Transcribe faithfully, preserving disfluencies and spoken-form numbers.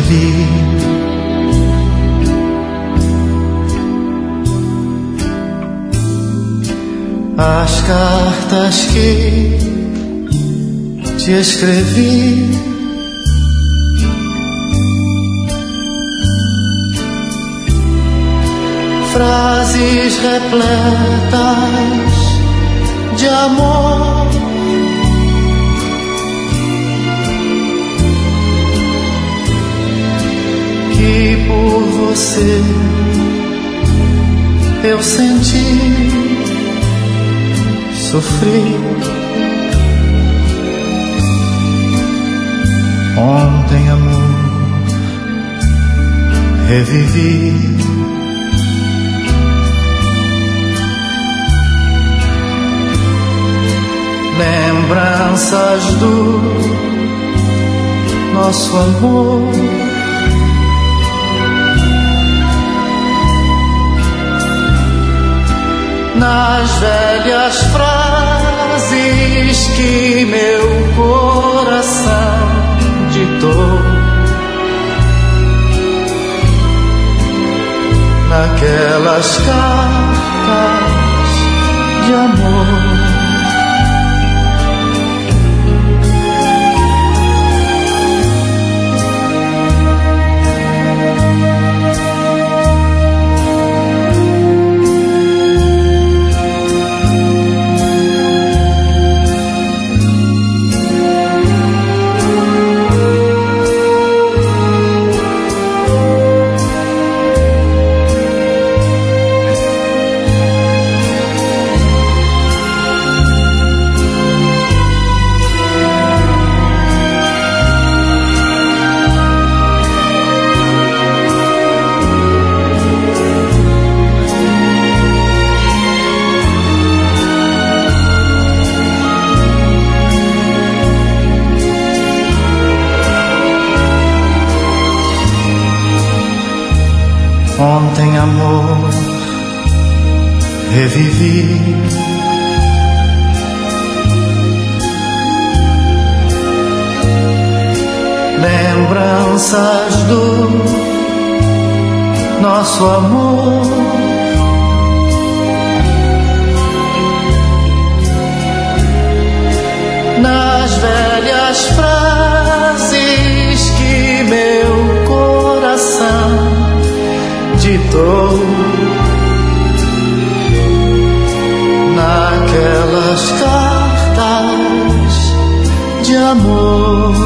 escrevi. As cartas que te escrevi, frases repletas de amor, que por você eu senti, sofri. Ontem, amor, revivi. Lembranças do nosso amor, nas velhas frases que meu coração ditou, naquelas cartas de amor. Ontem, amor, revivi. Lembranças do nosso amor, nas velhas frases que meu coração ditou, naquelas cartas de amor.